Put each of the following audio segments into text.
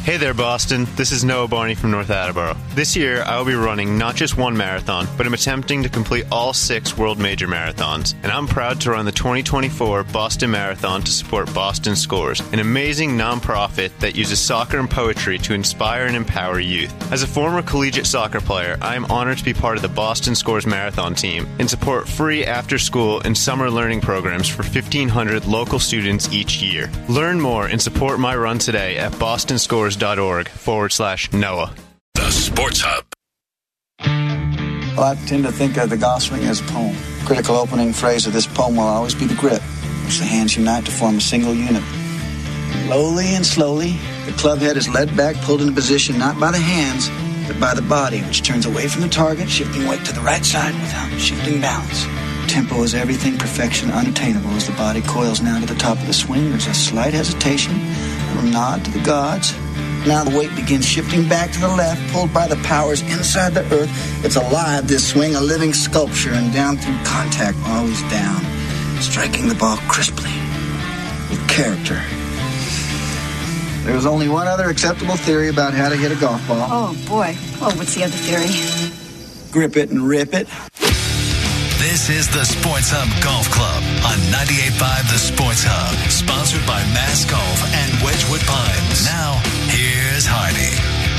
Hey there, Boston. This is Noah Barney from North Attleboro. This year, I will be running not just one marathon, but I'm attempting to complete all 6 World Major Marathons. And I'm proud to run the 2024 Boston Marathon to support Boston Scores, an amazing nonprofit that uses soccer and poetry to inspire and empower youth. As a former collegiate soccer player, I am honored to be part of the Boston Scores Marathon team and support free after-school and summer learning programs for 1,500 local students each year. Learn more and support my run today at bostonscores.org/Noah. The Sports Hub. Well, I tend to think of the golf swing as a poem. Critical opening phrase of this poem will always be the grip, which the hands unite to form a single unit. Slowly and slowly, the club head is led back, pulled into position not by the hands, but by the body, which turns away from the target, shifting weight to the right side without shifting balance. Tempo is everything, perfection unattainable. As the body coils now to the top of the swing, there's a slight hesitation, a little nod to the gods. Now the weight begins shifting back to the left, pulled by the powers inside the earth. It's alive, this swing, a living sculpture, and down through contact, always down, striking the ball crisply, with character. There's only one other acceptable theory about how to hit a golf ball. Oh, boy. Oh, what's the other theory? Grip it and rip it. This is the Sports Hub Golf Club on 98.5 The Sports Hub, sponsored by Mass Golf and Wedgewood Pines. Now, here's Hardy.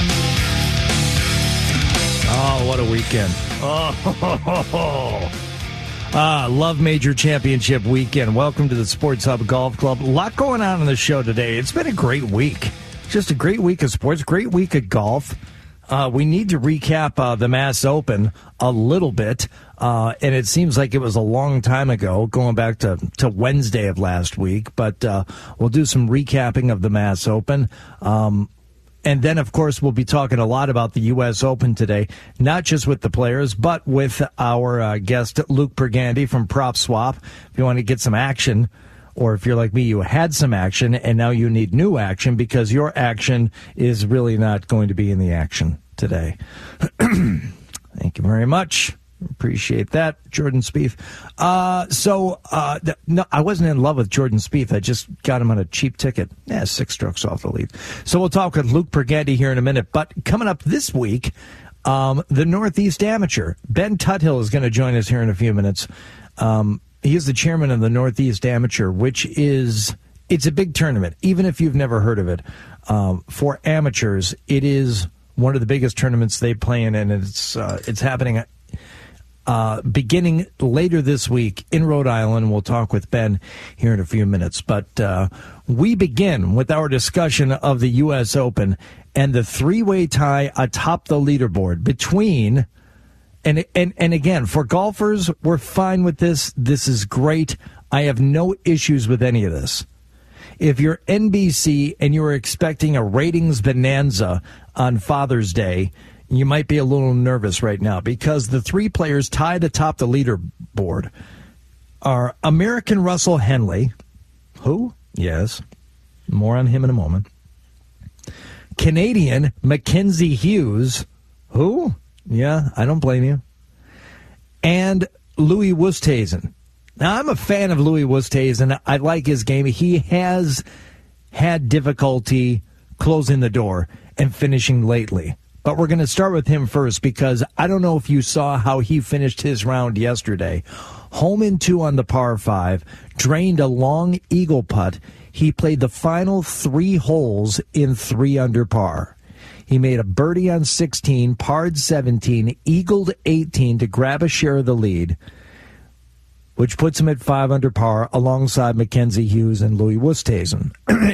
Oh, what a weekend. Love Major Championship weekend. Welcome to the Sports Hub Golf Club. A lot going on the show today. It's been a great week. Just a great week of sports, great week of golf. We need to recap the Mass Open a little bit, and it seems like it was a long time ago, going back to Wednesday of last week, but we'll do some recapping of the Mass Open. And then, of course, we'll be talking a lot about the U.S. Open today, not just with the players, but with our guest, Luke Pergandy from PropSwap. If you want to get some action, or if you're like me, you had some action, and now you need new action because your action is really not going to be in the action today. Thank you very much. Appreciate that, Jordan Spieth. No, I wasn't in love with Jordan Spieth. I just got him on a cheap ticket. 6 strokes off the lead. So we'll talk with Luke Pergandy here in a minute. But coming up this week, the Northeast Amateur. Ben Tuthill is going to join us here in a few minutes. He is the chairman of the Northeast Amateur, which it's a big tournament, even if you've never heard of it. For amateurs, it is one of the biggest tournaments they play in, and it's happening beginning later this week in Rhode Island. We'll talk with Ben here in a few minutes. But we begin with our discussion of the U.S. Open and the three-way tie atop the leaderboard between... And again, for golfers, we're fine with this. This is great. I have no issues with any of this. If you're NBC and you're expecting a ratings bonanza on Father's Day, you might be a little nervous right now because the 3 players tied atop the leaderboard are American Russell Henley, who? Yes, more on him in a moment. Canadian Mackenzie Hughes, who? Yeah, I don't blame you. And Louis Oosthuizen. Now, I'm a fan of Louis Oosthuizen. I like his game. He has had difficulty closing the door and finishing lately. But we're going to start with him first because I don't know if you saw how he finished his round yesterday. Home in 2 on the par 5, drained a long eagle putt. He played the final 3 holes in 3 under par. He made a birdie on 16, parred 17, eagled 18 to grab a share of the lead, which puts him at 5 under par alongside Mackenzie Hughes and Louis Oosthuizen.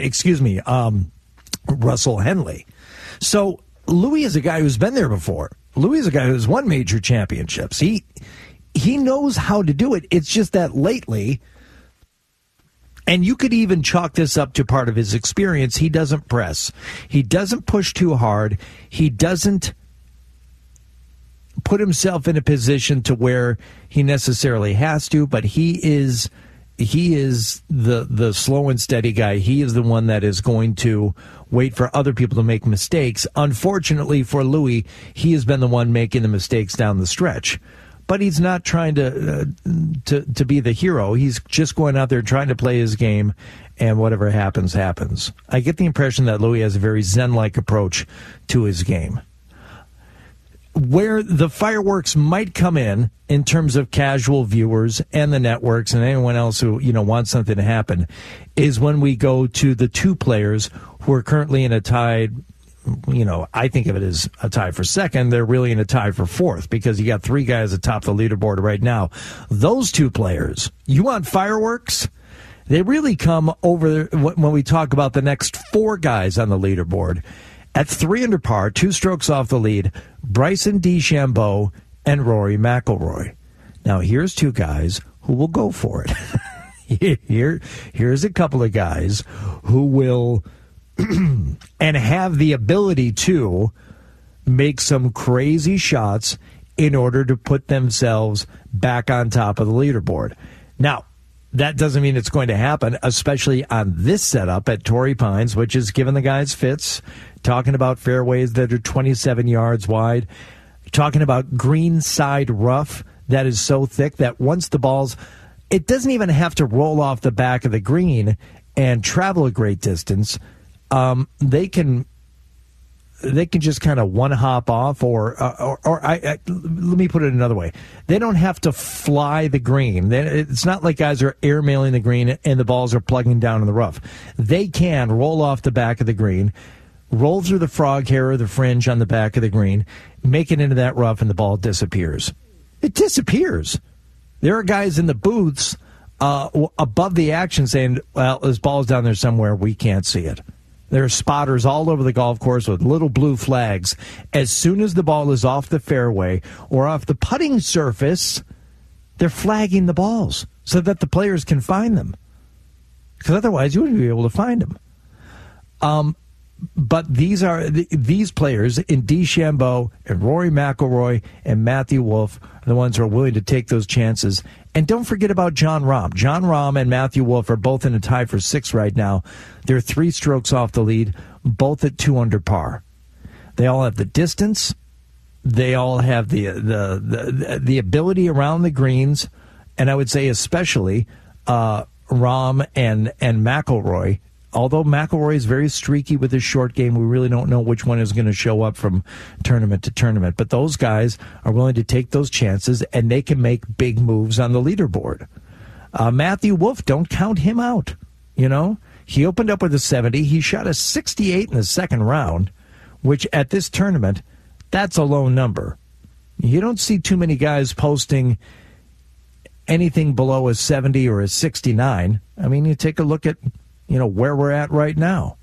Russell Henley. So Louis is a guy who's been there before. Louis is a guy who's won major championships. He knows how to do it. It's just that lately, and you could even chalk this up to part of his experience, he doesn't press. He doesn't push too hard. He doesn't put himself in a position to where he necessarily has to, but he is the slow and steady guy. He is the one that is going to wait for other people to make mistakes. Unfortunately for Louis, he has been the one making the mistakes down the stretch. but he's not trying to be the hero. He's just going out there trying to play his game, and whatever happens, happens. I get the impression that Louis has a very Zen-like approach to his game. Where the fireworks might come in terms of casual viewers and the networks and anyone else who, wants something to happen, is when we go to the two players who are currently in a tied, I think of it as a tie for second. They're really in a tie for fourth because you got three guys atop the leaderboard right now. Those two players, you want fireworks? They really come over when we talk about the next four guys on the leaderboard. At 3 under par, 2 strokes off the lead, Bryson DeChambeau and Rory McIlroy. Now, here's two guys who will go for it. Here's a couple of guys who will and have the ability to make some crazy shots in order to put themselves back on top of the leaderboard. Now, that doesn't mean it's going to happen, especially on this setup at Torrey Pines, which is giving the guys fits, talking about fairways that are 27 yards wide, talking about green side rough that is so thick that once the ball's, it doesn't even have to roll off the back of the green and travel a great distance. They can just kind of one hop off, or let me put it another way. They don't have to fly the green. It's not like guys are airmailing the green and the balls are plugging down in the rough. They can roll off the back of the green, roll through the frog hair or the fringe on the back of the green, make it into that rough, and the ball disappears. It disappears. There are guys in the booths above the action saying, well, this ball's down there somewhere. We can't see it. There are spotters all over the golf course with little blue flags. As soon as the ball is off the fairway or off the putting surface, they're flagging the balls so that the players can find them. Because otherwise, you wouldn't be able to find them. But these players in DeChambeau and Rory McIlroy and Matthew Wolff are the ones who are willing to take those chances. And don't forget about Jon Rahm. Jon Rahm and Matthew Wolff are both in a tie for 6 right now. They're 3 strokes off the lead, both at 2 under par. They all have the distance. They all have the ability around the greens, and I would say especially Rahm and McIlroy. Although McIlroy is very streaky with his short game, we really don't know which one is going to show up from tournament to tournament. But those guys are willing to take those chances, and they can make big moves on the leaderboard. Matthew Wolff, don't count him out. He opened up with a 70. He shot a 68 in the second round, which at this tournament, that's a low number. You don't see too many guys posting anything below a 70 or a 69. I mean, you take a look at where we're at right now.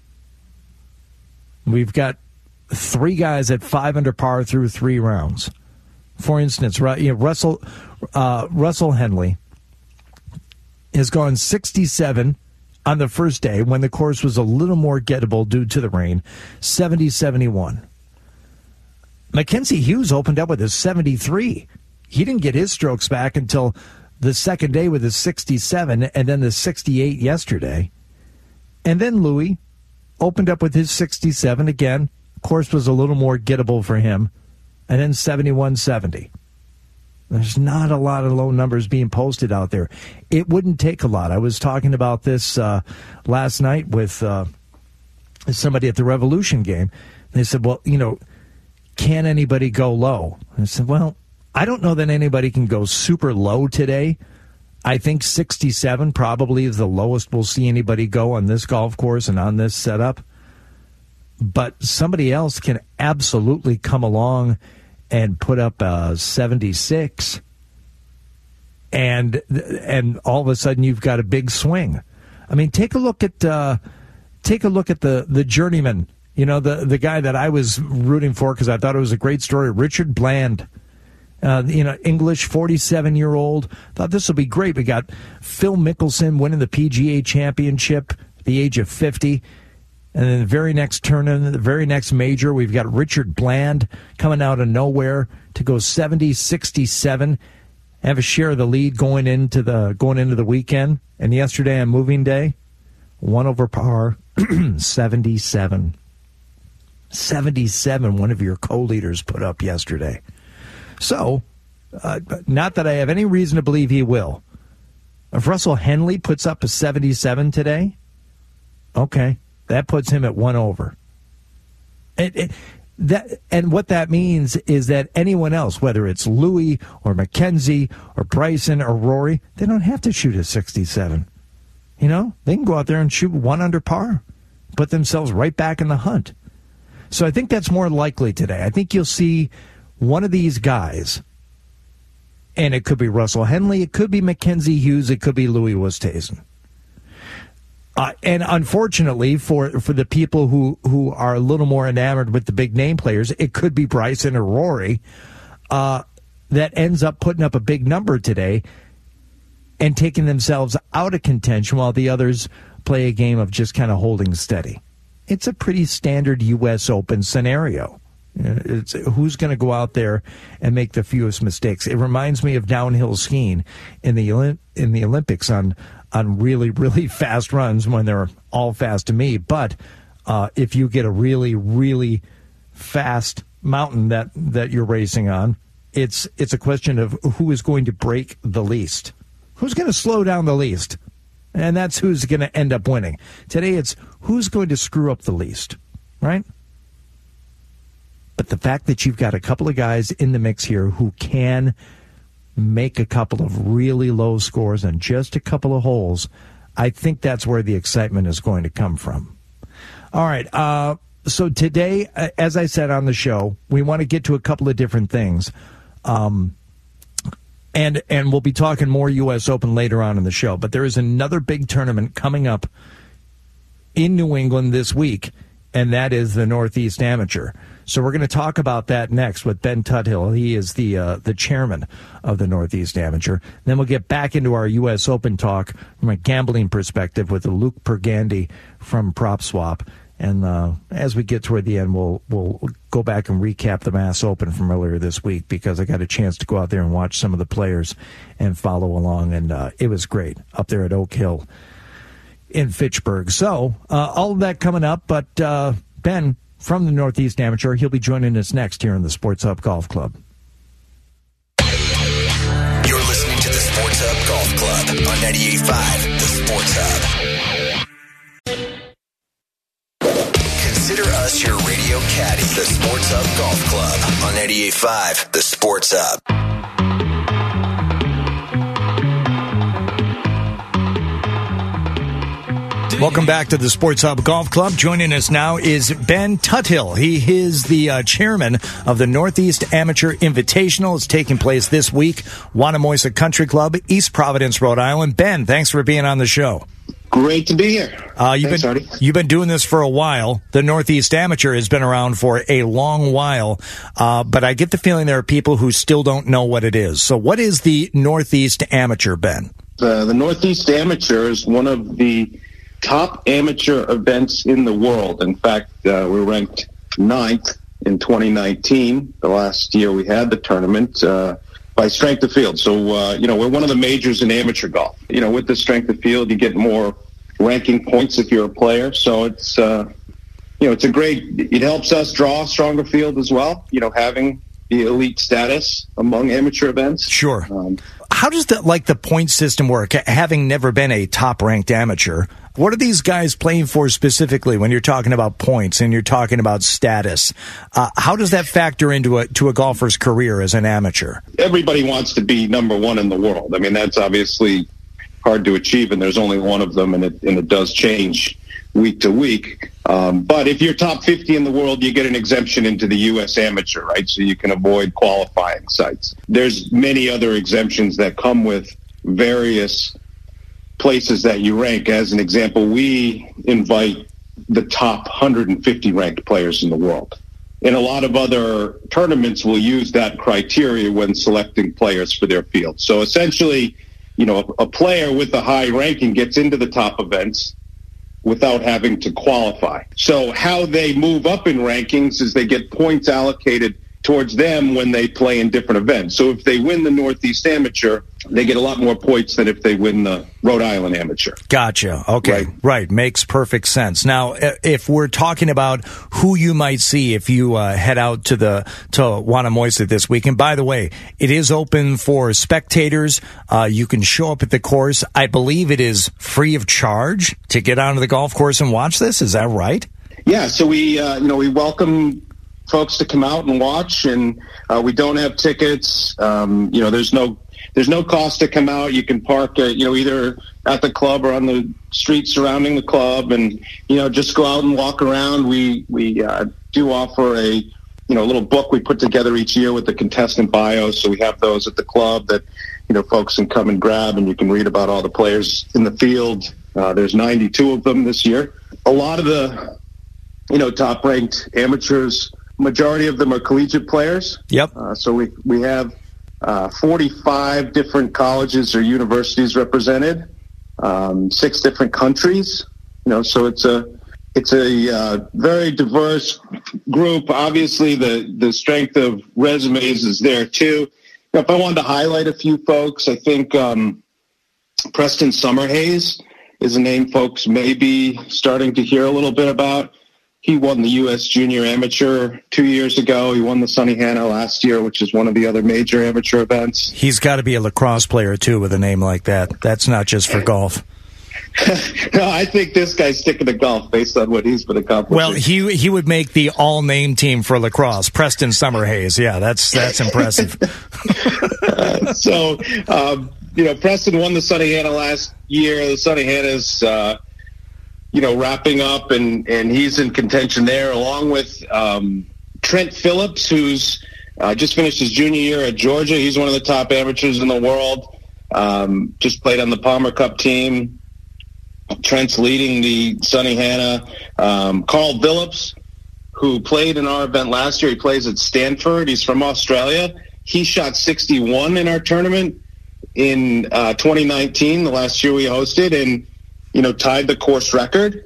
We've got 3 guys at 5 under par through 3 rounds. For instance, Russell Henley has gone 67 on the first day when the course was a little more gettable due to the rain, 70-71. Mackenzie Hughes opened up with a 73. He didn't get his strokes back until the second day with a 67 and then the 68 yesterday. And then Louis opened up with his 67 again. Course was a little more gettable for him. And then 71-70. There's not a lot of low numbers being posted out there. It wouldn't take a lot. I was talking about this last night with somebody at the Revolution game. They said, well, can anybody go low? I said, well, I don't know that anybody can go super low today. I think 67 probably is the lowest we'll see anybody go on this golf course and on this setup. But somebody else can absolutely come along and put up a 76, and all of a sudden you've got a big swing. I mean, take a look at the journeyman. The guy that I was rooting for because I thought it was a great story, Richard Bland. English 47-year-old. Thought this will be great. We got Phil Mickelson winning the PGA Championship at the age of 50. And then the very next tournament, the very next major, we've got Richard Bland coming out of nowhere to go 70-67, have a share of the lead going into the weekend. And yesterday on moving day, 1 over par, 77. 77, one of your co-leaders put up yesterday. So, Not that I have any reason to believe he will. If Russell Henley puts up a 77 today, okay, that puts him at 1 over. And what that means is that anyone else, whether it's Louis or Mackenzie or Bryson or Rory, they don't have to shoot a 67. You know, they can go out there and shoot 1 under par, put themselves right back in the hunt. So I think that's more likely today. I think you'll see one of these guys, and it could be Russell Henley, it could be Mackenzie Hughes, it could be Louis Oosthuizen. And unfortunately, for the people who are a little more enamored with the big name players, it could be Bryson or Rory that ends up putting up a big number today and taking themselves out of contention while the others play a game of just kind of holding steady. It's a pretty standard U.S. Open scenario. It's who's going to go out there and make the fewest mistakes. It reminds me of downhill skiing in the Olympics on really, really fast runs when they're all fast to me. But if you get a really, really fast mountain that you're racing on, it's a question of who is going to break the least. Who's going to slow down the least? And that's who's going to end up winning. Today it's who's going to screw up the least, right? But the fact that you've got a couple of guys in the mix here who can make a couple of really low scores on just a couple of holes, I think that's where the excitement is going to come from. All right. So today, as I said on the show, we want to get to a couple of different things. And we'll be talking more U.S. Open later on in the show. But there is another big tournament coming up in New England this week, and that is the Northeast Amateur. So we're going to talk about that next with Ben Tuthill. He is the chairman of the Northeast Amateur. Then we'll get back into our U.S. Open talk from a gambling perspective with Luke Pergandy from PropSwap. And as we get toward the end, we'll go back and recap the Mass Open from earlier this week because I got a chance to go out there and watch some of the players and follow along. And it was great up there at Oak Hill in Fitchburg. So all of that coming up. But Ben from the Northeast Amateur, he'll be joining us next here in the Sports Hub Golf Club. You're listening to the Sports Hub Golf Club on 98.5 The Sports Hub. Consider us your radio caddy. The Sports Hub Golf Club on 98.5 The Sports Hub. Welcome back to the Sports Hub Golf Club. Joining us now is Ben Tuthill. He is the chairman of the Northeast Amateur Invitational. It's taking place this week, Wanamoisa Country Club, East Providence, Rhode Island. Ben, thanks for being on the show. Great to be here. You've been doing this for a while. The Northeast Amateur has been around for a long while, but I get the feeling there are people who still don't know what it is. So what is the Northeast Amateur, Ben? The Northeast Amateur is one of the top amateur events in the world. In fact, we're ranked 9th in 2019, the last year we had the tournament, by strength of field. So, we're one of the majors in amateur golf. With the strength of field, you get more ranking points if you're a player. So it's, it helps us draw a stronger field as well, having the elite status among amateur events. Sure. How does the point system work? Having never been a top-ranked amateur, what are these guys playing for specifically when you're talking about points and you're talking about status? How does that factor into a golfer's career as an amateur? Everybody wants to be number one in the world. I mean, that's obviously hard to achieve, and there's only one of them, and it does change week to week. But if you're top 50 in the world, you get an exemption into the U.S. Amateur, right? So you can avoid qualifying sites. There's many other exemptions that come with various places that you rank. As an example, we invite the top 150 ranked players in the world. And a lot of other tournaments will use that criteria when selecting players for their field. So essentially, a player with a high ranking gets into the top events without having to qualify. So how they move up in rankings is they get points allocated towards them when they play in different events. So if they win the Northeast Amateur, they get a lot more points than if they win the Rhode Island Amateur. Gotcha. Okay. Right. Makes perfect sense. Now, if we're talking about who you might see if you head out to Wannamoisa this week, and by the way, it is open for spectators. You can show up at the course. I believe it is free of charge to get onto the golf course and watch this. Is that right? Yeah. So we welcome folks to come out and watch, and we don't have tickets. There's no cost to come out. You can park, either at the club or on the street surrounding the club, and just go out and walk around. We do offer a little book we put together each year with the contestant bios. So we have those at the club that folks can come and grab, and you can read about all the players in the field. There's 92 of them this year. A lot of the top ranked amateurs. Majority of them are collegiate players. Yep. So we have 45 different colleges or universities represented, 6 different countries. So it's a very diverse group. Obviously, the strength of resumes is there too. If I wanted to highlight a few folks, I think Preston Summerhays is a name folks may be starting to hear a little bit about. He won the U.S. Junior Amateur 2 years ago. He won the Sunny Hannah last year, which is one of the other major amateur events. He's got to be a lacrosse player, too, with a name like that. That's not just for golf. No, I think this guy's sticking to golf based on what he's been accomplishing. Well, he would make the all-name team for lacrosse. Preston Summerhays. Yeah, that's impressive. Preston won the Sunny Hannah last year. The Sunny Hannah's wrapping up, and he's in contention there, along with Trent Phillips, who's just finished his junior year at Georgia. He's one of the top amateurs in the world. Just played on the Palmer Cup team. Trent's leading the Sunny Hannah. Carl Billups, who played in our event last year, he plays at Stanford. He's from Australia. He shot 61 in our tournament in 2019, the last year we hosted, and tied the course record.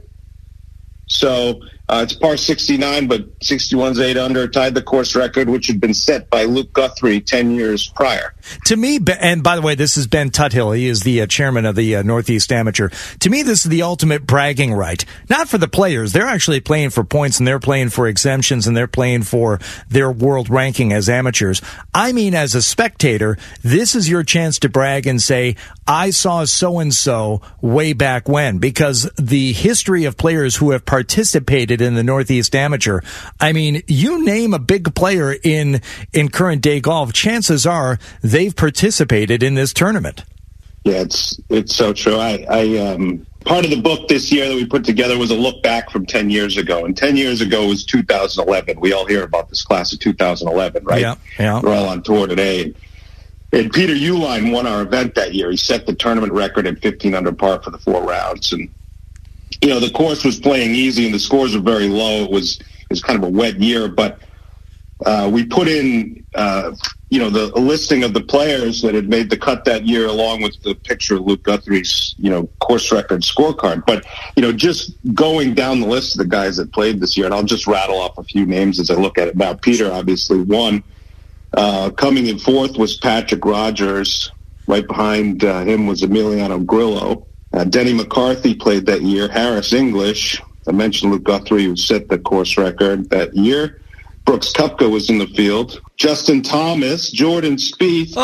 So it's par 69, but 61's 8 under, tied the course record, which had been set by Luke Guthrie 10 years prior. To me, and by the way, this is Ben Tuthill. He is the chairman of the Northeast Amateur. To me, this is the ultimate bragging right. Not for the players. They're actually playing for points, and they're playing for exemptions, and they're playing for their world ranking as amateurs. I mean, as a spectator, this is your chance to brag and say, I saw so-and-so way back when, because the history of players who have participated in the Northeast Amateur, I mean, you name a big player in current day golf, chances are they've participated in this tournament. Yeah, it's so true. I part of the book this year that we put together was a look back from 10 years ago, and 10 years ago was 2011. We all hear about this class of 2011, right? Yeah. We're all on tour today. And Peter Uihlein won our event that year. He set the tournament record at 15 under par for the 4 rounds. And, the course was playing easy and the scores were very low. It was kind of a wet year, but we put in, the listing of the players that had made the cut that year, along with the picture of Luke Guthrie's, course record scorecard. But, just going down the list of the guys that played this year, and I'll just rattle off a few names as I look at it now. Peter obviously won. Coming in 4th was Patrick Rogers. Right behind him was Emiliano Grillo. Denny McCarthy played that year. Harris English. I mentioned Luke Guthrie, who set the course record that year. Brooks Koepka was in the field. Justin Thomas, Jordan Spieth.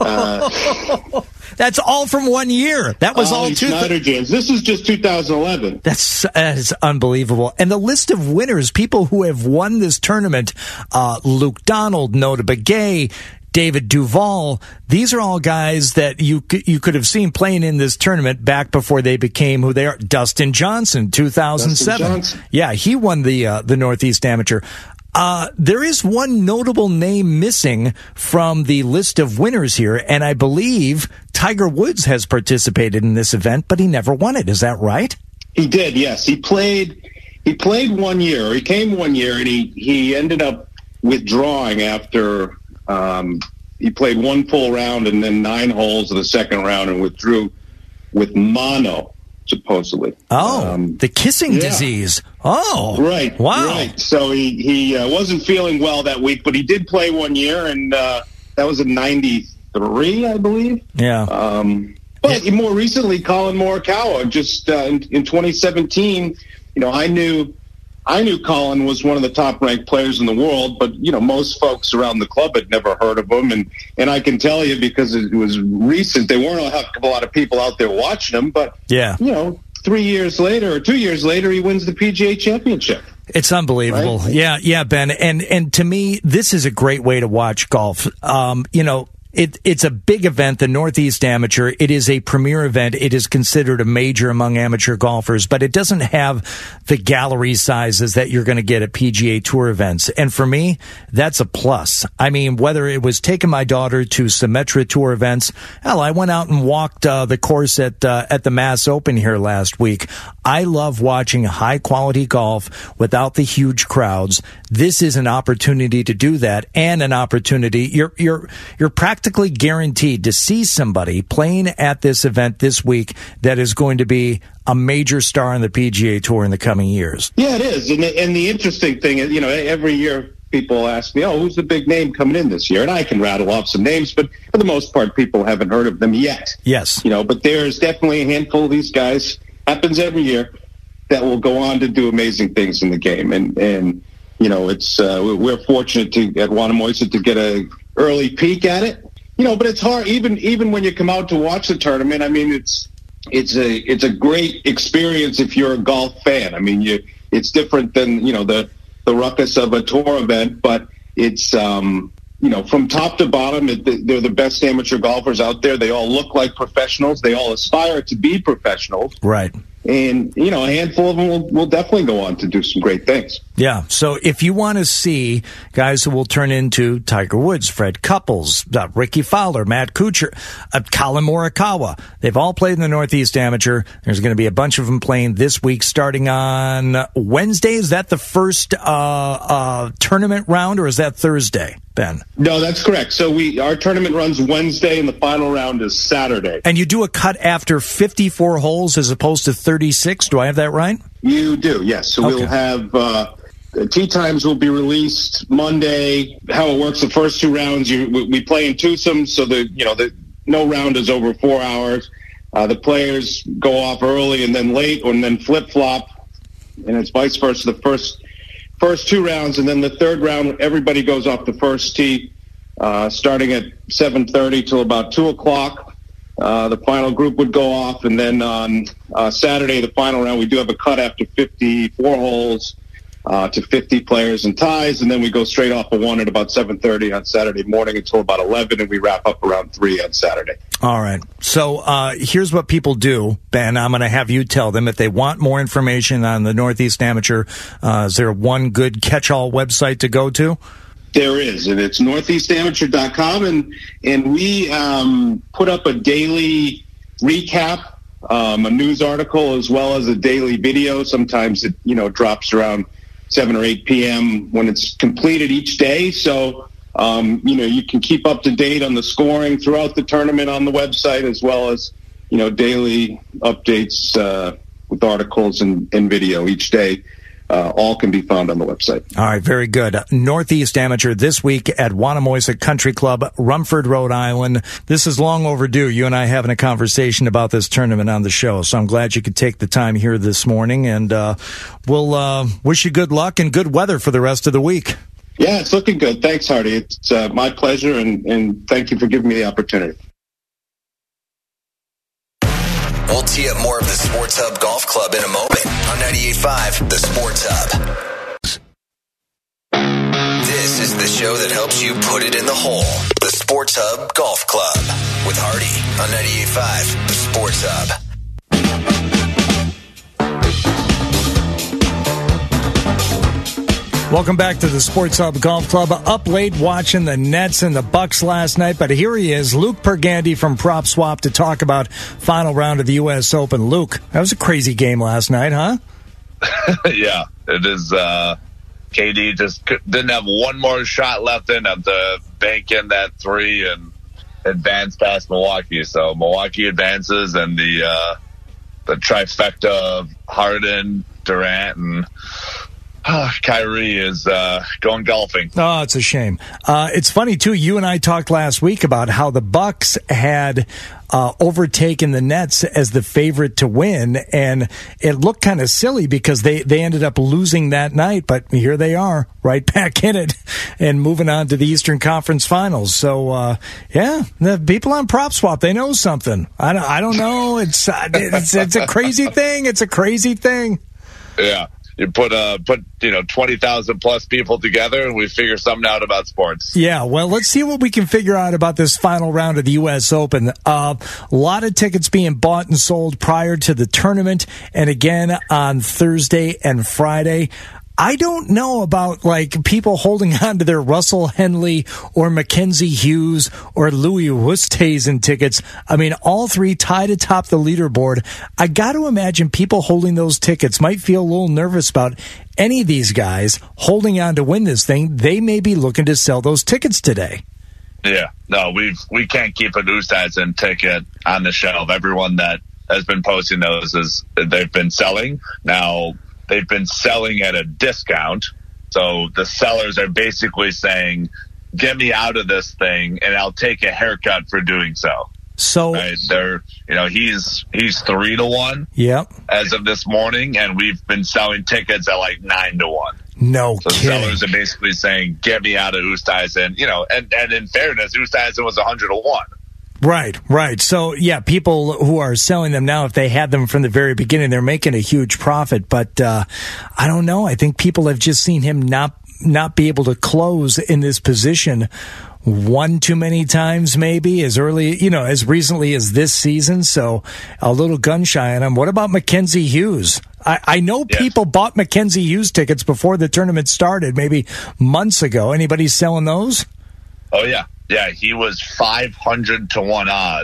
That's all from 1 year. That was all Schneider James. This is just 2011. That is unbelievable. And the list of winners, people who have won this tournament, Luke Donald, Nota Begay, David Duval, these are all guys that you could have seen playing in this tournament back before they became who they are. Dustin Johnson, 2007. Yeah, he won the Northeast Amateur. There is one notable name missing from the list of winners here, and I believe Tiger Woods has participated in this event, but he never won it. Is that right? He did, yes. He played 1 year, or he came 1 year, and he ended up withdrawing after he played 1 full round and then 9 holes of the second round and withdrew with mono. supposedly. The kissing disease. Oh, right. Wow. Right. So he wasn't feeling well that week, but he did play one year, and that was in '93, I believe. Yeah. But more recently, Colin Morikawa, just in 2017, I knew Colin was one of the top-ranked players in the world, but, most folks around the club had never heard of him. And I can tell you, because it was recent, there weren't a lot of people out there watching him. But, 3 years later or 2 years later, he wins the PGA Championship. It's unbelievable. Right? Yeah, Ben. And to me, this is a great way to watch golf. It's a big event, the Northeast Amateur. It is a premier event. It is considered a major among amateur golfers, but it doesn't have the gallery sizes that you're going to get at PGA Tour events. And for me, that's a plus. I mean, whether it was taking my daughter to Symetra Tour events, hell, I went out and walked the course at the Mass Open here last week. I love watching high quality golf without the huge crowds. This is an opportunity to do that, and an opportunity. You're practically guaranteed to see somebody playing at this event this week that is going to be a major star on the PGA Tour in the coming years. Yeah, it is. And the interesting thing is, every year people ask me, who's the big name coming in this year? And I can rattle off some names, but for the most part, people haven't heard of them yet. Yes. But there's definitely a handful of these guys, happens every year, that will go on to do amazing things in the game. And it's we're fortunate at Wannamoisa to get an early peek at it. But it's hard even when you come out to watch the tournament. I mean, it's a great experience if you're a golf fan. I mean, it's different than the ruckus of a tour event, but it's from top to bottom, they're the best amateur golfers out there. They all look like professionals. They all aspire to be professionals. Right. And, a handful of them will definitely go on to do some great things. Yeah. So if you want to see guys who will turn into Tiger Woods, Fred Couples, Ricky Fowler, Matt Kuchar, Colin Morikawa, they've all played in the Northeast Amateur. There's going to be a bunch of them playing this week starting on Wednesday. Is that the first tournament round, or is that Thursday, Ben? No, that's correct. So our tournament runs Wednesday and the final round is Saturday. And you do a cut after 54 holes as opposed to 36. Do I have that right? You do, yes. So we'll have tee times will be released Monday. How it works, the first two rounds, we play in twosomes, so no round is over 4 hours. The players go off early and then late, and then flip-flop, and it's vice versa. The first two rounds, and then the third round, everybody goes off the first tee, starting at 7:30 till about 2 o'clock. The final group would go off, and then on Saturday, the final round, we do have a cut after 54 holes to 50 players and ties, and then we go straight off of one at about 7:30 on Saturday morning until about 11, and we wrap up around 3 on Saturday. All right. So here's what people do, Ben. I'm going to have you tell them if they want more information on the Northeast Amateur. Is there one good catch-all website to go to? There is, and it's northeastamateur.com, and we put up a daily recap, a news article, as well as a daily video. Sometimes it drops around 7 or 8 p.m. when it's completed each day. So you can keep up to date on the scoring throughout the tournament on the website, as well as daily updates with articles and video each day. All can be found on the website. All right, very good. Northeast Amateur this week at Wannamoisa Country Club, Rumford, Rhode Island. This is long overdue. You and I having a conversation about this tournament on the show, so I'm glad you could take the time here this morning, and we'll wish you good luck and good weather for the rest of the week. Yeah, it's looking good. Thanks, Hardy. It's my pleasure, and thank you for giving me the opportunity. We'll tee up more of the Sports Hub Golf Club in a moment on 98.5 The Sports Hub. This is the show that helps you put it in the hole. The Sports Hub Golf Club with Hardy on 98.5 The Sports Hub. Welcome back to the Sports Hub Golf Club. Up late watching the Nets and the Bucks last night, but here he is, Luke Pergandy from Prop Swap, to talk about final round of the U.S. Open. Luke, that was a crazy game last night, huh? Yeah, it is. KD just didn't have one more shot left in him to bank in that 3 and advance past Milwaukee. So Milwaukee advances, and the the trifecta of Harden, Durant, and Kyrie is going golfing. Oh, it's a shame. It's funny, too. You and I talked last week about how the Bucks had overtaken the Nets as the favorite to win, and it looked kind of silly because they ended up losing that night, but here they are, right back in it and moving on to the Eastern Conference Finals. So, the people on PropSwap, they know something. I don't know. It's a crazy thing. It's a crazy thing. Yeah. You put 20,000 plus people together, and we figure something out about sports. Yeah, well, let's see what we can figure out about this final round of the U.S. Open. A lot of tickets being bought and sold prior to the tournament, and again on Thursday and Friday. I don't know about people holding on to their Russell Henley or Mackenzie Hughes or Louis Oosthuizen tickets. I mean, all three tied atop the leaderboard. I got to imagine people holding those tickets might feel a little nervous about any of these guys holding on to win this thing. They may be looking to sell those tickets today. Yeah, no, we can't keep a Oosthuizen ticket on the shelf. Everyone that has been posting those they've been selling now. They've been selling at a discount. So the sellers are basically saying, get me out of this thing and I'll take a haircut for doing so. So right? He's 3-1 Yep. as of this morning, and we've been selling tickets at 9-1. No so kidding. Sellers are basically saying, get me out of Oosthuizen. And in fairness, Oosthuizen was 100-1. Right. So, yeah, people who are selling them now, if they had them from the very beginning, they're making a huge profit. But I don't know. I think people have just seen him not be able to close in this position one too many times, maybe as recently as this season. So a little gun shy on him. What about Mackenzie Hughes? I know people bought Mackenzie Hughes tickets before the tournament started, maybe months ago. Anybody selling those? Oh, yeah. Yeah, he was 500 to 1 odds.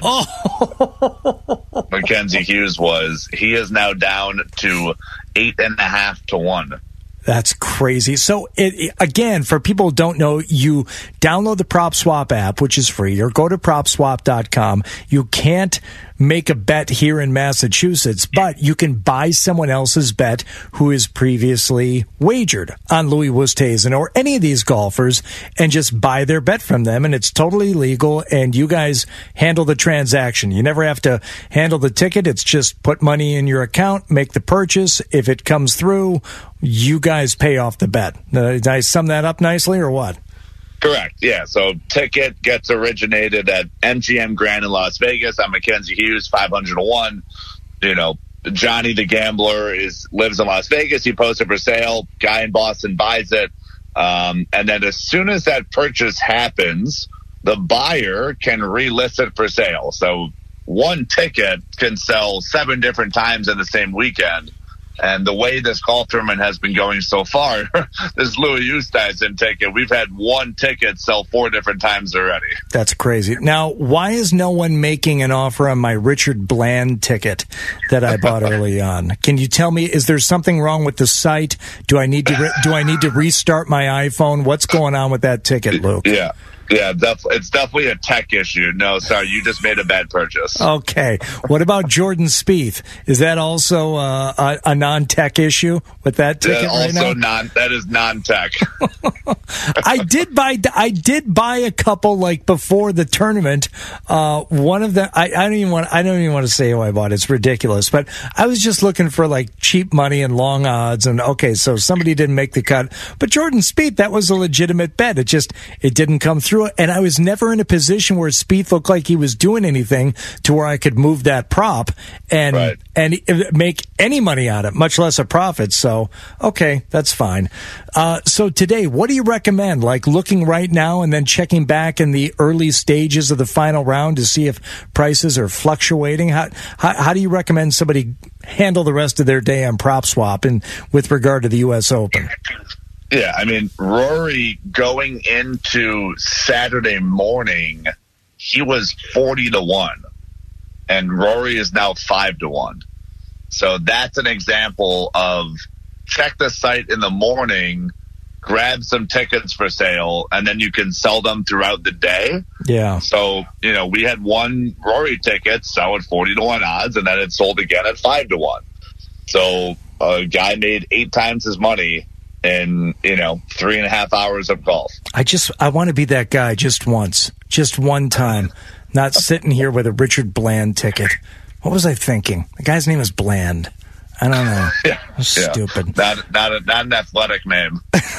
Oh. Mackenzie Hughes was. He is now down to 8.5 to 1. That's crazy. So, again, for people who don't know, you download the PropSwap app, which is free, or go to PropSwap.com. You can't make a bet here in Massachusetts, but you can buy someone else's bet who is previously wagered on Louis Oosthuizen or any of these golfers and just buy their bet from them, and it's totally legal, and you guys handle the transaction. You never have to handle the ticket. It's just put money in your account, make the purchase. If it comes through, you guys pay off the bet. Did I sum that up nicely or what? Correct. Yeah. So ticket gets originated at MGM Grand in Las Vegas on Mackenzie Hughes, 500 to 1. Johnny the gambler lives in Las Vegas. He posts it for sale. Guy in Boston buys it. And then as soon as that purchase happens, the buyer can relist it for sale. So one ticket can sell 7 different times in the same weekend. And the way this golf tournament has been going so far, this Louis Oosthuizen ticket, we've had one ticket sell 4 different times already. That's crazy. Now, why is no one making an offer on my Richard Bland ticket that I bought early on? Can you tell me, is there something wrong with the site? Do I need to restart my iPhone? What's going on with that ticket, Luke? Yeah. Yeah, it's definitely a tech issue. No, sorry, you just made a bad purchase. Okay. What about Jordan Spieth? Is that also a non-tech issue with that ticket right now? That is non-tech. I did buy a couple before the tournament. One of them, I don't even want to say who I bought. It's ridiculous. But I was just looking for cheap money and long odds. And okay, so somebody didn't make the cut. But Jordan Spieth, that was a legitimate bet. It didn't come through. And I was never in a position where Spieth looked like he was doing anything to where I could move that prop and make any money on it, much less a profit. So, okay, that's fine. So today, what do you recommend? Looking right now and then checking back in the early stages of the final round to see if prices are fluctuating? How do you recommend somebody handle the rest of their day on PropSwap and with regard to the U.S. Open? Yeah, I mean, Rory going into Saturday morning, he was 40 to 1, and Rory is now 5 to 1. So that's an example of check the site in the morning, grab some tickets for sale, and then you can sell them throughout the day. Yeah. So, we had one Rory ticket sell at 40-1 odds, and then it sold again at 5-1. So a guy made 8 times his money in 3.5 hours of golf. I want to be that guy just once, just one time, not sitting here with a Richard Bland ticket. What was I thinking? The guy's name is Bland. I don't know. Yeah. Stupid. Not an athletic name.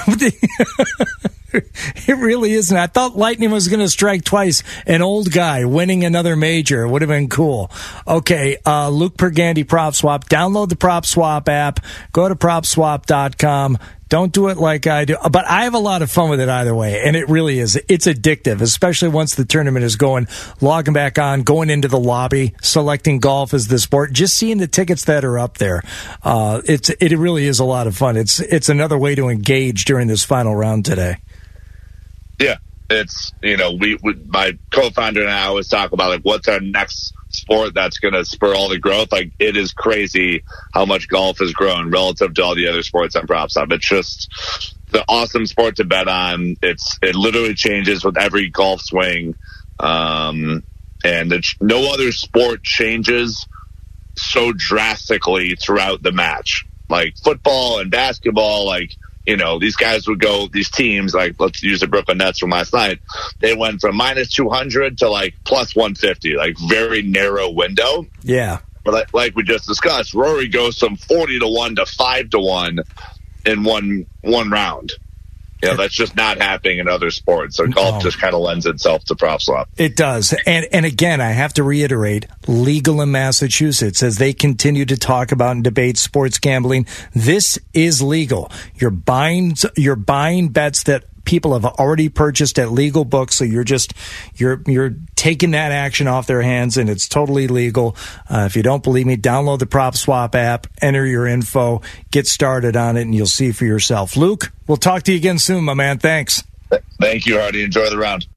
It really isn't. I thought Lightning was going to strike twice. An old guy winning another major would have been cool. Okay, Luke Pergandy PropSwap. Download the PropSwap app. Go to PropSwap.com. Don't do it like I do. But I have a lot of fun with it either way, and it really is. It's addictive, especially once the tournament is going, logging back on, going into the lobby, selecting golf as the sport, just seeing the tickets that are up there. It really is a lot of fun. It's another way to engage during this final round today. Yeah, it's, my co-founder and I always talk about, what's our next sport that's going to spur all the growth. It is crazy how much golf has grown relative to all the other sports on PropSwap. It's just the awesome sport to bet on. It literally changes with every golf swing. And no other sport changes so drastically throughout the match. Like football and basketball, these guys would go, these teams, let's use the Brooklyn Nets from last night. They went from minus 200 to plus 150, very narrow window. Yeah. But like we just discussed, Rory goes from 40-1 to 5-1 in one round. That's just not happening in other sports. So golf just kind of lends itself to PropSwap. It does. And again, I have to reiterate, legal in Massachusetts as they continue to talk about and debate sports gambling. This is legal. You're buying bets that people have already purchased at legal books, so you're taking that action off their hands, and it's totally legal. If you don't believe me, download the PropSwap app, enter your info, get started on it, and you'll see for yourself. Luke, we'll talk to you again soon, my man. Thanks. Thank you, Hardy. Enjoy the round.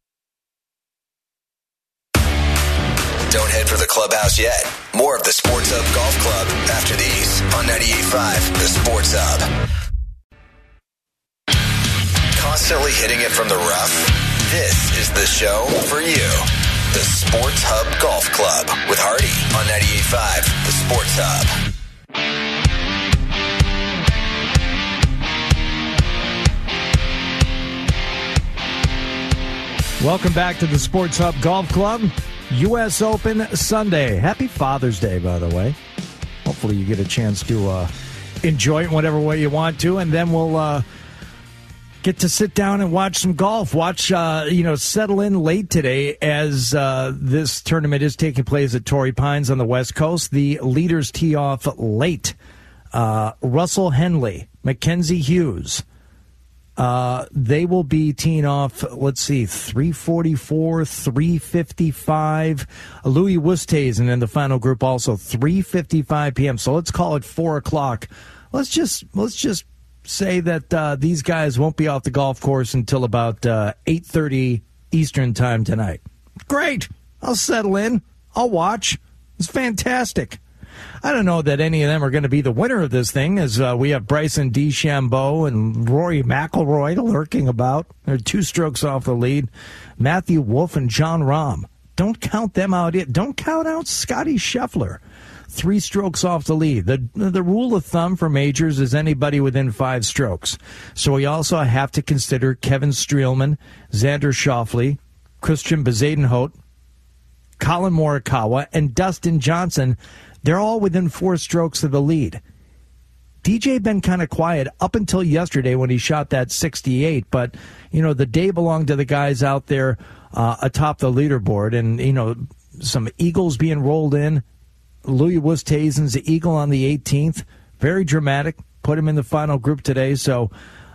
Don't head for the clubhouse yet. More of the Sports Hub Golf Club after these on 98.5 The Sports Hub. Constantly hitting it from the rough? This is the show for you. The Sports Hub Golf Club with Hardy on 98.5 The Sports Hub. Welcome back to the Sports Hub Golf Club. U.S. Open Sunday. Happy Father's Day, by the way. Hopefully you get a chance to enjoy it in whatever way you want to, and then we'll get to sit down and watch some golf. Settle in late today as this tournament is taking place at Torrey Pines on the West Coast. The leaders tee off late. Russell Henley, Mackenzie Hughes. They will be teeing off, 344, 355. Louis Oosthuizen in the final group also, 3:55 p.m. So let's call it 4 o'clock. Let's just say that these guys won't be off the golf course until about 8:30 Eastern time tonight. Great. I'll settle in. I'll watch. It's fantastic. I don't know that any of them are going to be the winner of this thing, as we have Bryson DeChambeau and Rory McIlroy lurking about. They're 2 strokes off the lead. Matthew Wolff and Jon Rahm. Don't count them out yet. Don't count out Scotty Scheffler. 3 strokes off the lead. The rule of thumb for majors is anybody within 5 strokes. So we also have to consider Kevin Streelman, Xander Schauffele, Christian Bezuidenhout, Colin Morikawa, and Dustin Johnson. They're all within 4 strokes of the lead. DJ been kind of quiet up until yesterday when he shot that 68, but, the day belonged to the guys out there atop the leaderboard, and, some eagles being rolled in. Louis Oosthuizen's eagle on the 18th. Very dramatic. Put him in the final group today. So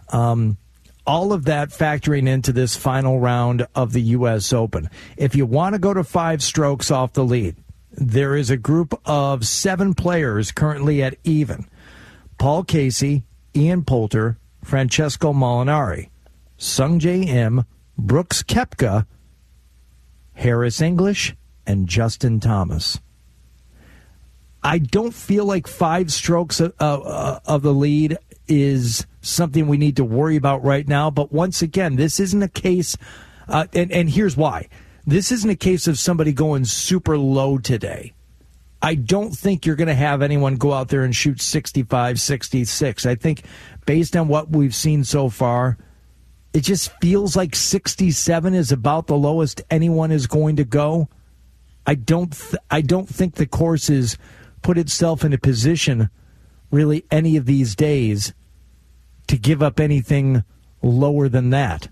all of that factoring into this final round of the U.S. Open. If you want to go to 5 strokes off the lead, there is a group of 7 players currently at even. Paul Casey, Ian Poulter, Francesco Molinari, Sungjae Im, Brooks Koepka, Harris English, and Justin Thomas. I don't feel like 5 strokes of the lead is something we need to worry about right now. But once again, this isn't a case, and here's why. This isn't a case of somebody going super low today. I don't think you're going to have anyone go out there and shoot 65, 66. I think based on what we've seen so far, it just feels like 67 is about the lowest anyone is going to go. I don't think the course has put itself in a position really any of these days to give up anything lower than that.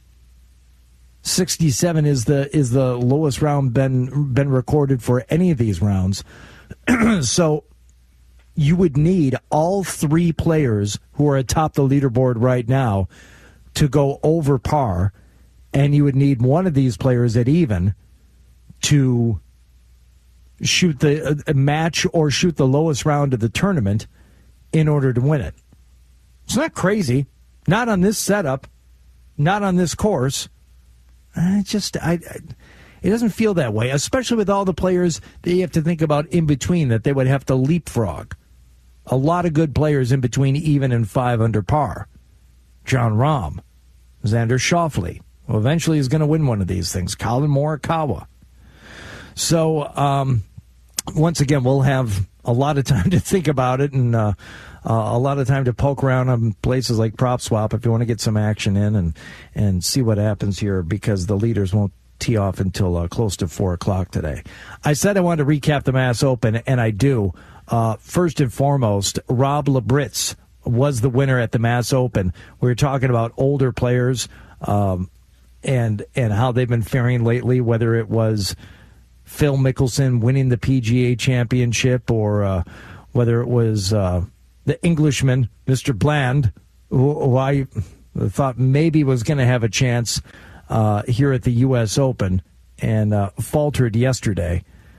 67 is the lowest round been recorded for any of these rounds. So you would need all three players who are atop the leaderboard right now to go over par, and you would need one of these players at even to shoot the match or shoot the lowest round of the tournament in order to win it. It's not crazy. Not on this setup. Not on this course. It doesn't feel that way, especially with all the players that you have to think about in between that they would have to leapfrog. A lot of good players in between even and 5 under par. Jon Rahm, Xander Schauffele, who eventually is going to win one of these things, Colin Morikawa. So, once again, we'll have a lot of time to think about it and a lot of time to poke around on places like PropSwap if you want to get some action in and see what happens here, because the leaders won't tee off until close to 4 o'clock today. I said I wanted to recap the Mass Open, and I do. First and foremost, Rob Labritz was the winner at the Mass Open. We were talking about older players and how they've been faring lately, whether it was Phil Mickelson winning the PGA Championship or whether it was the Englishman, Mr. Bland, who I thought maybe was going to have a chance here at the U.S. Open and faltered yesterday.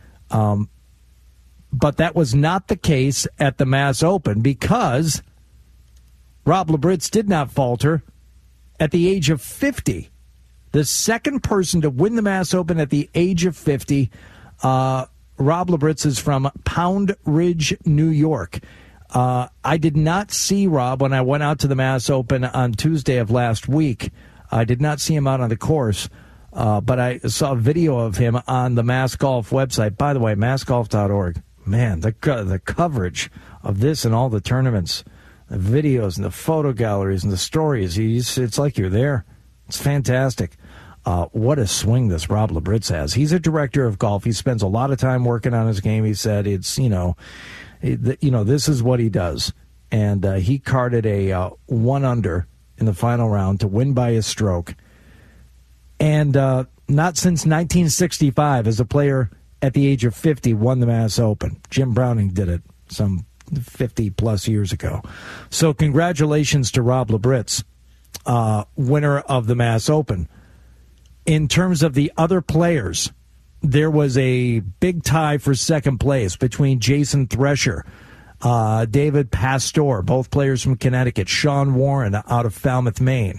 But that was not the case at the Mass Open because Rob Labritz did not falter at the age of 50. The second person to win the Mass Open at the age of 50. Rob Labritz is from Pound Ridge, New York. I did not see Rob when I went out to the Mass Open on Tuesday of last week. I did not see him out on the course, but I saw a video of him on the Mass Golf website. By the way, massgolf.org. Man, the coverage of this and all the tournaments, the videos and the photo galleries and the stories, it's like you're there. It's fantastic. What a swing this Rob Labritz has. He's a director of golf. He spends a lot of time working on his game. He said it's, this is what he does. And he carded a 1 under in the final round to win by a stroke. And not since 1965 as a player at the age of 50 won the Mass Open. Jim Browning did it some 50-plus years ago. So congratulations to Rob Labritz, winner of the Mass Open. In terms of the other players, there was a big tie for second place between Jason Thresher, David Pastor, both players from Connecticut, Sean Warren out of Falmouth, Maine,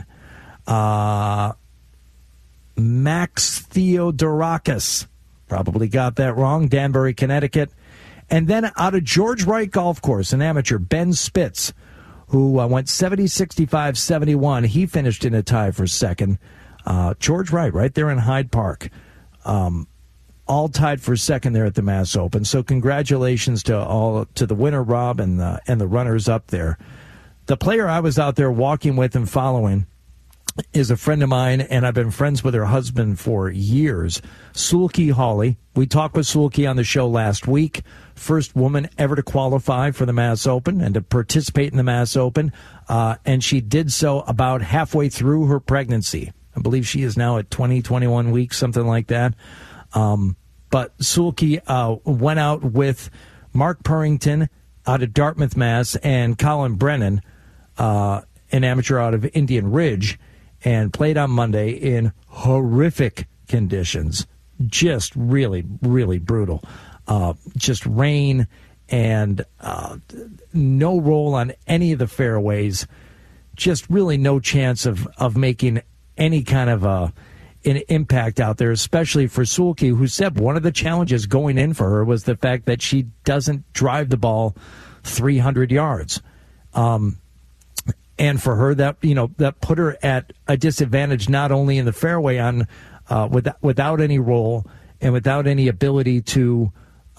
Max Theodorakis, probably got that wrong, Danbury, Connecticut, and then out of George Wright Golf Course, an amateur, Ben Spitz, who went 70, 65, 71. He finished in a tie for second. George Wright, right there in Hyde Park. All tied for second there at the Mass Open. So congratulations to the winner, Rob, and the runners up there. The player I was out there walking with and following is a friend of mine, and I've been friends with her husband for years, Sulki Hawley. We talked with Sulki on the show last week. First woman ever to qualify for the Mass Open and to participate in the Mass Open, and she did so about halfway through her pregnancy. I believe she is now at 20, 21 weeks, something like that. But Sulki went out with Mark Purrington out of Dartmouth, Mass, and Colin Brennan, an amateur out of Indian Ridge, and played on Monday in horrific conditions. Just really, really brutal. Just rain and no roll on any of the fairways. Just really no chance of making any kind of an impact out there, especially for Sulki, who said one of the challenges going in for her was the fact that she doesn't drive the ball 300 yards. And for her, that put her at a disadvantage, not only in the fairway on without any roll and without any ability to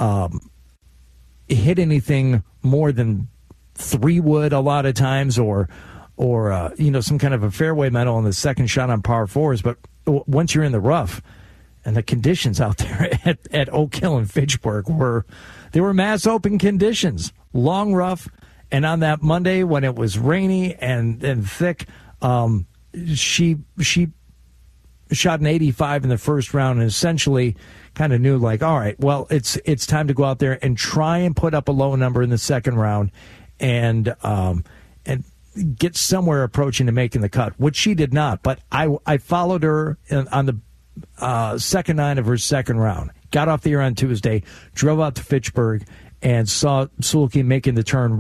hit anything more than 3-wood a lot of times, or some kind of a fairway medal on the second shot on par fours. But once you're in the rough, and the conditions out there at Oak Hill and Fitchburg were Mass Open conditions, long rough. And on that Monday when it was rainy and thick, she shot an 85 in the first round and essentially kind of knew, like, all right, well, it's time to go out there and try and put up a low number in the second round and get somewhere approaching to making the cut, which she did not. But I followed her on the second 9 of her second round. Got off the air on Tuesday, drove out to Fitchburg, and saw Sulke making the turn.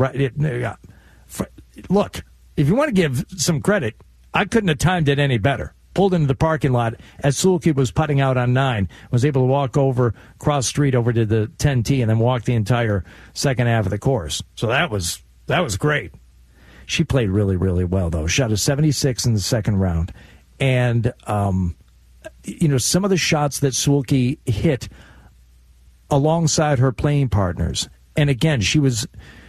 Look, if you want to give some credit, I couldn't have timed it any better. Pulled into the parking lot as Sulke was putting out on 9, was able to walk over, cross street over to the 10T, and then walk the entire second half of the course. So that was great. She played really, really well, though. Shot a 76 in the second round. And, some of the shots that Sulke hit alongside her playing partners. And again, she was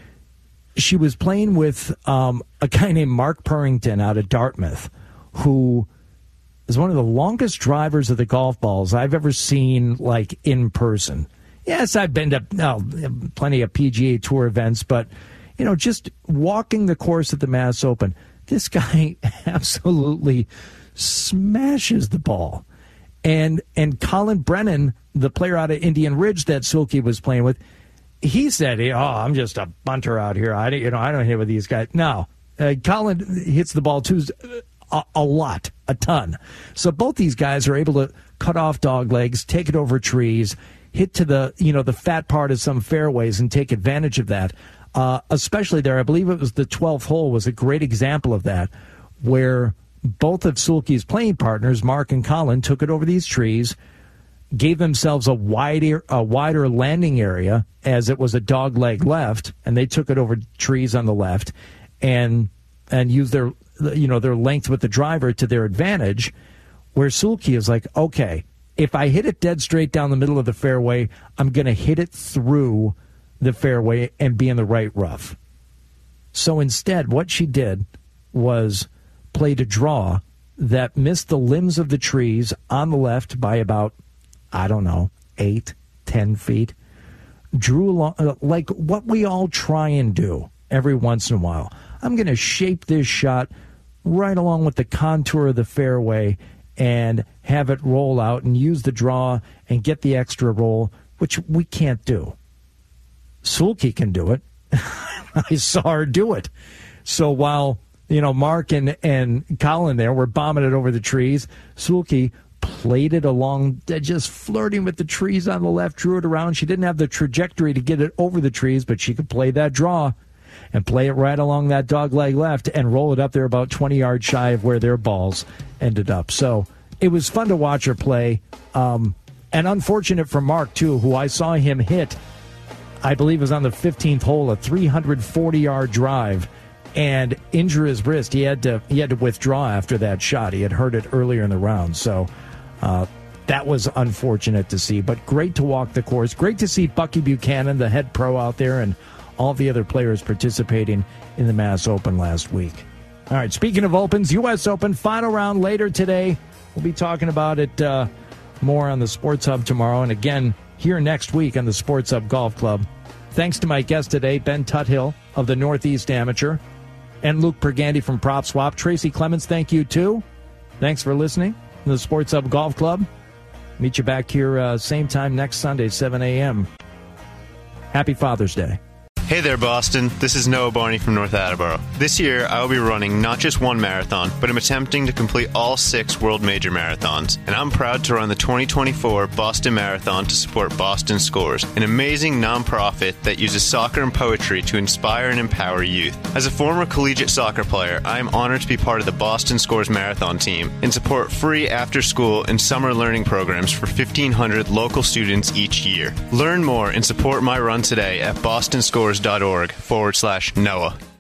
playing with a guy named Mark Purrington out of Dartmouth, who is one of the longest drivers of the golf balls I've ever seen, like, in person. Yes, I've been to plenty of PGA Tour events, but, just walking the course at the Mass Open, this guy absolutely smashes the ball. And Colin Brennan, the player out of Indian Ridge that Sulke was playing with, he said, I'm just a bunter out here. I don't hit with these guys. No, Colin hits the ball too a lot, a ton. So both these guys are able to cut off dog legs, take it over trees, hit to the fat part of some fairways and take advantage of that. Especially there, I believe it was the 12th hole was a great example of that, where both of Sulke's playing partners, Mark and Colin, took it over these trees, gave themselves a wider landing area, as it was a dog leg left, and they took it over trees on the left, and used their length with the driver to their advantage. Where Sulke is like, okay, if I hit it dead straight down the middle of the fairway, I'm going to hit it through the fairway and be in the right rough. So instead, what she did was played a draw that missed the limbs of the trees on the left by about, 8, 10 feet. Drew along, like what we all try and do every once in a while. I'm going to shape this shot right along with the contour of the fairway and have it roll out and use the draw and get the extra roll, which we can't do. Sulke can do it. I saw her do it. So while Mark and Colin there were bombing it over the trees, Sulke played it along, just flirting with the trees on the left, drew it around. She didn't have the trajectory to get it over the trees, but she could play that draw and play it right along that dogleg left and roll it up there about 20 yards shy of where their balls ended up. So it was fun to watch her play. And unfortunate for Mark, too, who I saw him hit, I believe it was on the 15th hole, a 340-yard drive, and injure his wrist. He had to withdraw after that shot. He had hurt it earlier in the round. So that was unfortunate to see, but great to walk the course. Great to see Bucky Buchanan, the head pro out there, and all the other players participating in the Mass Open last week. All right, speaking of Opens, U.S. Open, final round later today. We'll be talking about it more on the Sports Hub tomorrow, and again here next week on the Sports Hub Golf Club. Thanks to my guest today, Ben Tuthill of the Northeast Amateur, and Luke Pergandy from PropSwap. Tracy Clements, thank you too. Thanks for listening to the Sports Hub Golf Club. Meet you back here same time next Sunday, 7 a.m. Happy Father's Day. Hey there, Boston. This is Noah Barney from North Attleboro. This year, I will be running not just one marathon, but I'm attempting to complete all 6 World Major Marathons. And I'm proud to run the 2024 Boston Marathon to support Boston Scores, an amazing nonprofit that uses soccer and poetry to inspire and empower youth. As a former collegiate soccer player, I am honored to be part of the Boston Scores Marathon team and support free after-school and summer learning programs for 1,500 local students each year. Learn more and support my run today at bostonscores.org/Noah.